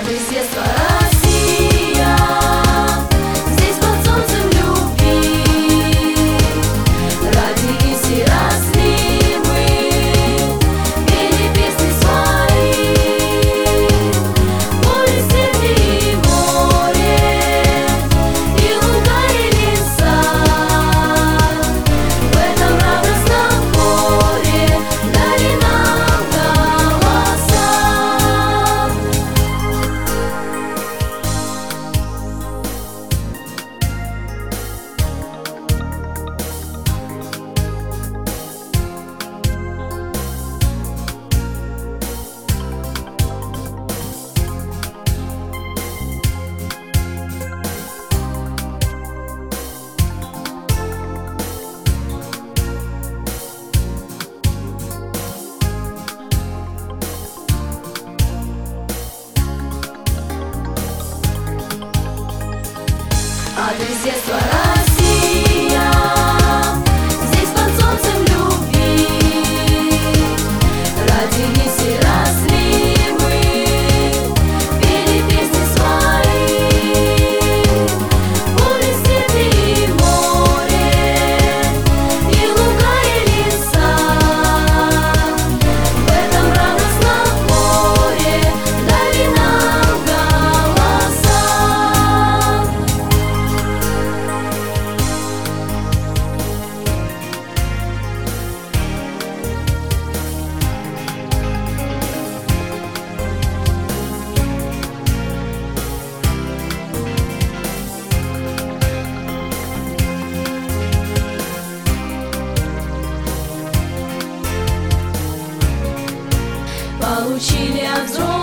Адрес детства Россия, здесь под солнцем любви. Родились и росли мы, пели песни свои. Море, степи и море, и луга, и леса. В этом радостном море дали нам голоса. Адрес детства Россия, здесь под солнцем любви. Родились и росли мы, пели песни свои. Море, степи и море, и луга, и леса. В этом радостном море дали нам голоса. Получили от взрослых